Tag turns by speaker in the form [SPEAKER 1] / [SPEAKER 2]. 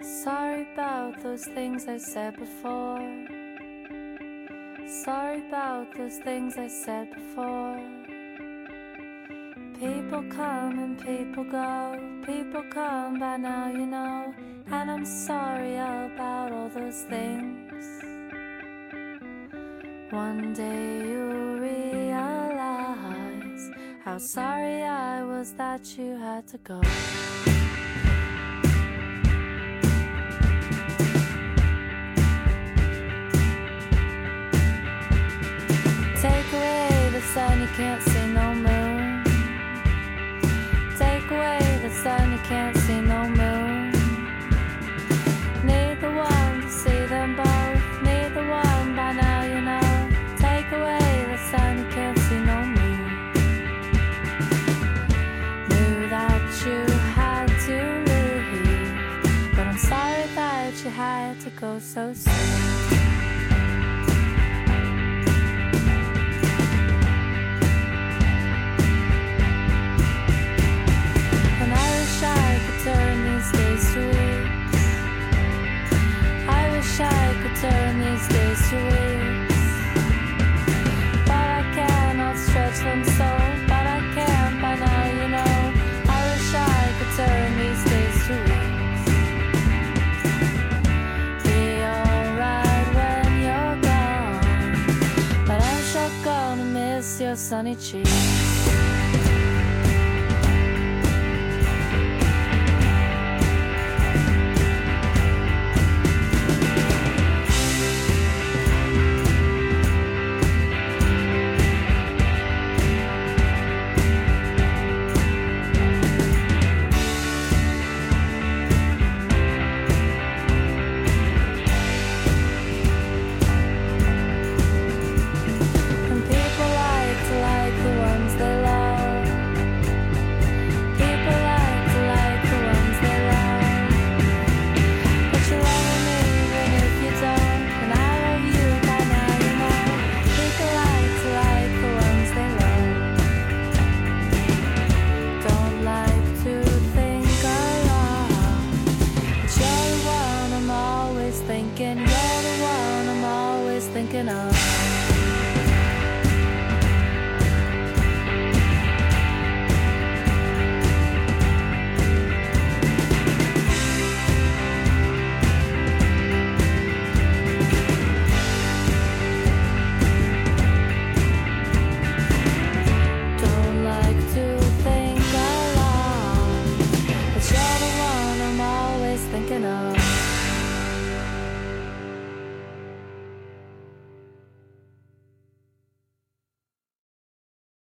[SPEAKER 1] Sorry about those things I said before. Sorry about those things I said before. People come and people go. People come by now, you know. And I'm sorry about all those things. One day you'll realize how sorry I was that you had to go. Take away the sun, you can't see no moon. Take away the sun, you can't see no moon. Neither one to see them both. Neither one by now, you know. Take away the sun, you can't see no moon. Knew that you had to leave, but I'm sorry that you had to go so soon. Turn these days to weeks, but I cannot stretch them so. But I can by now, you know. I wish I could turn these days to weeks. Be alright when you're gone, but I'm sure gonna miss your sunny cheeks. Thinking you're the one I'm always thinking of. Don't like to think a lot, but you're the one I'm always thinking of.